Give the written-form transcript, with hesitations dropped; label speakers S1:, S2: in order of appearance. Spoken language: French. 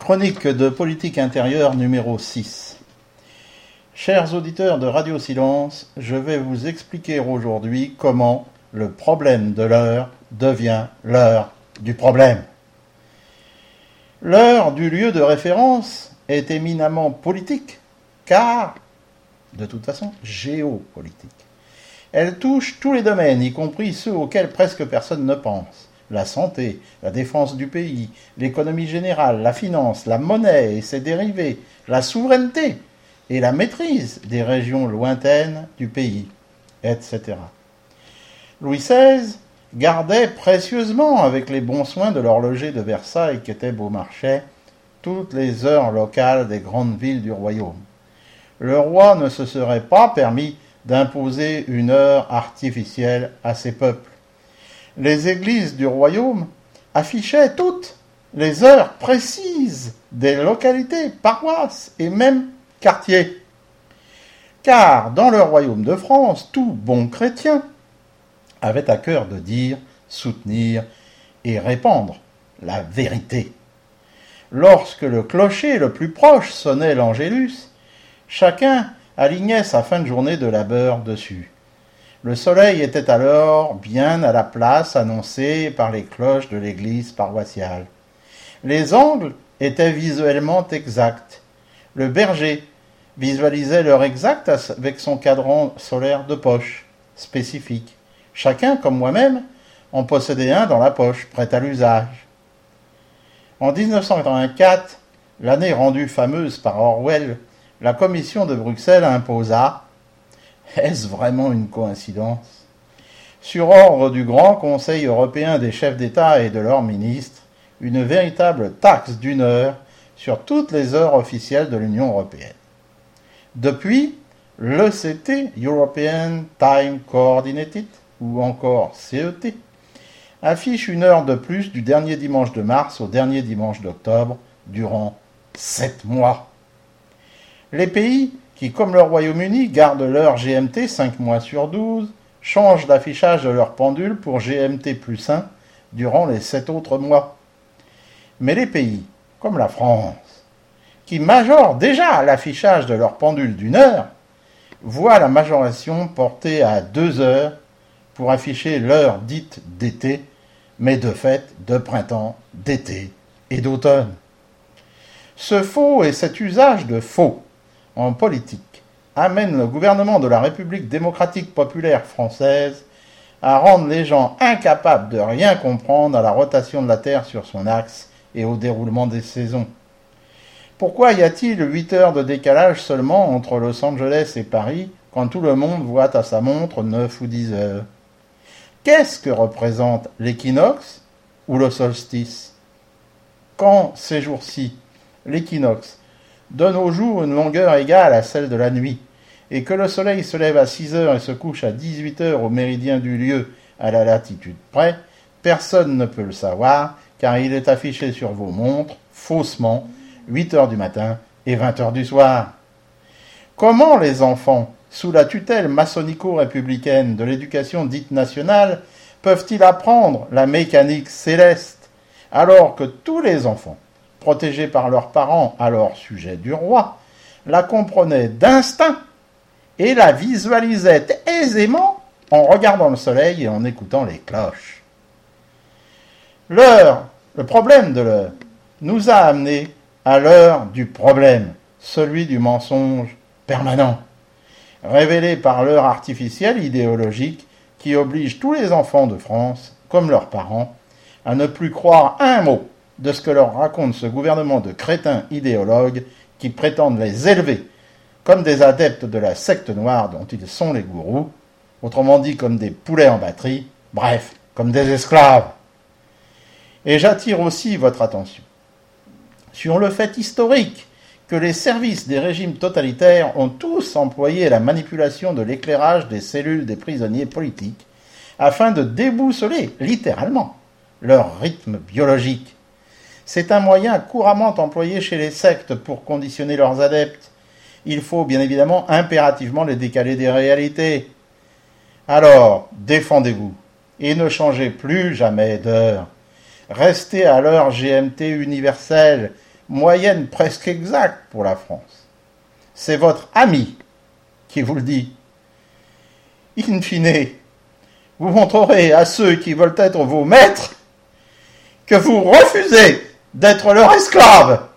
S1: Chronique de politique intérieure numéro 6. Chers auditeurs de Radio Silence, je vais vous expliquer aujourd'hui comment le problème de l'heure devient l'heure du problème. L'heure du lieu de référence est éminemment politique, car, de toute façon, géopolitique. Elle touche tous les domaines, y compris ceux auxquels presque personne ne pense. La santé, la défense du pays, l'économie générale, la finance, la monnaie et ses dérivés, la souveraineté et la maîtrise des régions lointaines du pays, etc. Louis XVI gardait précieusement, avec les bons soins de l'horloger de Versailles qu'était Beaumarchais, toutes les heures locales des grandes villes du royaume. Le roi ne se serait pas permis d'imposer une heure artificielle à ses peuples. Les églises du royaume affichaient toutes les heures précises des localités, paroisses et même quartiers. Car dans le royaume de France, tout bon chrétien avait à cœur de dire, soutenir et répandre la vérité. Lorsque le clocher le plus proche sonnait l'Angélus, chacun alignait sa fin de journée de labeur dessus. Le soleil était alors bien à la place annoncée par les cloches de l'église paroissiale. Les angles étaient visuellement exacts. Le berger visualisait l'heure exacte avec son cadran solaire de poche, spécifique. Chacun, comme moi-même, en possédait un dans la poche, prêt à l'usage. En 1984, l'année rendue fameuse par Orwell, la commission de Bruxelles imposa, est-ce vraiment une coïncidence, sur ordre du Grand Conseil européen des chefs d'État et de leurs ministres, une véritable taxe d'une heure sur toutes les heures officielles de l'Union européenne. Depuis, l'ECT, European Time Coordinated, ou encore CET, affiche une heure de plus du dernier dimanche de mars au dernier dimanche d'octobre durant 7 mois. Les pays qui, comme le Royaume-Uni, gardent l'heure GMT 5 mois sur 12, changent l'affichage de leur pendule pour GMT plus 1 durant les 7 autres mois. Mais les pays, comme la France, qui majorent déjà l'affichage de leur pendule d'une heure, voient la majoration portée à 2 heures pour afficher l'heure dite d'été, mais de fait de printemps, d'été et d'automne. Ce faux et cet usage de faux en politique amène le gouvernement de la République démocratique populaire française à rendre les gens incapables de rien comprendre à la rotation de la Terre sur son axe et au déroulement des saisons. Pourquoi y a-t-il 8 heures de décalage seulement entre Los Angeles et Paris quand tout le monde voit à sa montre 9 ou 10 heures? Qu'est-ce que représente l'équinoxe ou le solstice? Quand, ces jours-ci, l'équinoxe donne au jour une longueur égale à celle de la nuit, et que le soleil se lève à 6 heures et se couche à 18 heures au méridien du lieu à la latitude près, personne ne peut le savoir, car il est affiché sur vos montres, faussement, 8 heures du matin et 20 heures du soir. Comment les enfants, sous la tutelle maçonnico-républicaine de l'éducation dite nationale, peuvent-ils apprendre la mécanique céleste, alors que tous les enfants, protégés par leurs parents alors sujets du roi, la comprenaient d'instinct et la visualisaient aisément en regardant le soleil et en écoutant les cloches. L'heure, le problème de l'heure, nous a amenés à l'heure du problème, celui du mensonge permanent, révélé par l'heure artificielle idéologique qui oblige tous les enfants de France, comme leurs parents, à ne plus croire un mot de ce que leur raconte ce gouvernement de crétins idéologues qui prétendent les élever comme des adeptes de la secte noire dont ils sont les gourous, autrement dit comme des poulets en batterie, bref, comme des esclaves. Et j'attire aussi votre attention sur le fait historique que les services des régimes totalitaires ont tous employé la manipulation de l'éclairage des cellules des prisonniers politiques afin de déboussoler, littéralement, leur rythme biologique. C'est un moyen couramment employé chez les sectes pour conditionner leurs adeptes. Il faut bien évidemment impérativement les décaler des réalités. Alors, défendez-vous et ne changez plus jamais d'heure. Restez à l'heure GMT universelle, moyenne presque exacte pour la France. C'est votre ami qui vous le dit. In fine, vous montrerez à ceux qui veulent être vos maîtres que vous refusez d'être leur esclave.